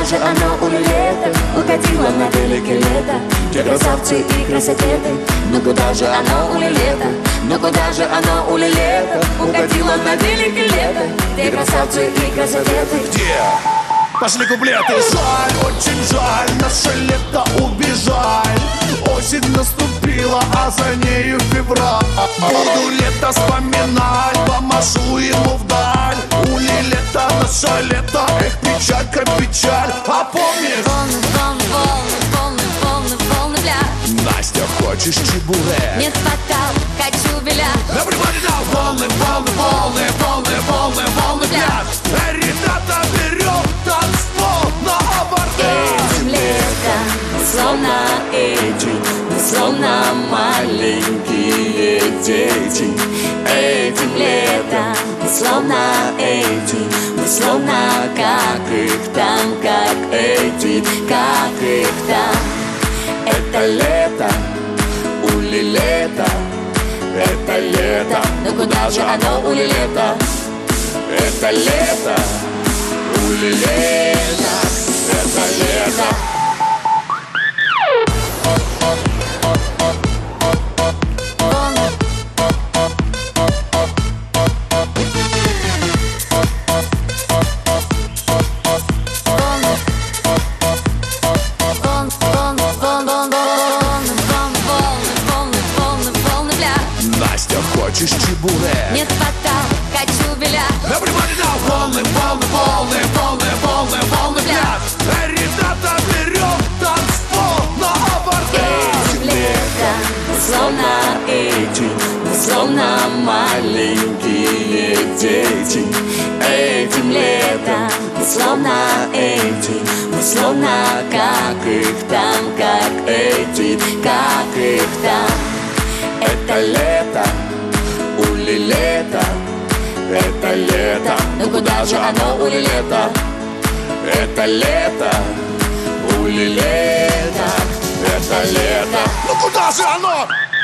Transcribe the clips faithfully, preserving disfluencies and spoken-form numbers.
же оно улетает? Укатило на велике лето, те красавцы и красотеты. Ну куда же оно улетает? Ну куда же оно улетает? Укатило на велике лето, те красавцы и красотеты. Где? Пошли куплеты. Жаль, очень жаль, наше лето убежаль. Осень наступила, а за нею февраль. Буду лето вспоминать, помашу ему вдаль. Ули лето, наше лето, эх, печалька, печаль. А помнишь? Волны, волны, волны, волны, волны, волны, пляж. Настя, хочешь чебуре? Нет, хватал, хочу беля. Everybody now! Волны, волны, волны, волны, волны, волны, пляж. Эй, ребята, берем танцпол на абордаж. Этим летом, словно эти, словно маленькие дети. Этим летом, словно эти, мы словно как их там, как эти, как их там. Это лето, ули лето, это лето, но куда же оно ули лето? Это лето, ули лето, это лето. Хочешь чебуре? Нет, хватал, хочу беля. Everybody now! Волны, волны, волны, волны, волны, волны, пляж. Эй, ребята, берем танцпол на абордаж. Этим летом, словно эти, словно маленькие дети. Этим летом, словно эти, мы словно как их там, как эти, как их там. Это лето, ули лето, это лето, ну куда же оно ули лето? Это лето, ули лето, это лето, ну куда же оно?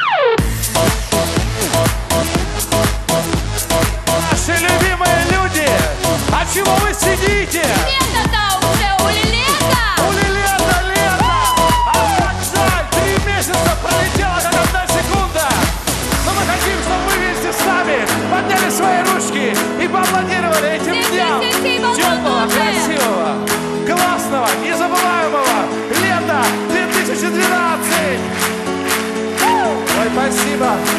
Наши любимые люди, а чего вы сидите? Лето-то уже ули лето! Ули лето, лето! А как жаль, три месяца пролетела, как одна секунда! Но мы хотим, чтобы вы вместе с нами подняли свои ручки и поаплодировали этим дням теплого, красивого, классного, незабываемого лета две тысячи двенадцать! Ой, спасибо!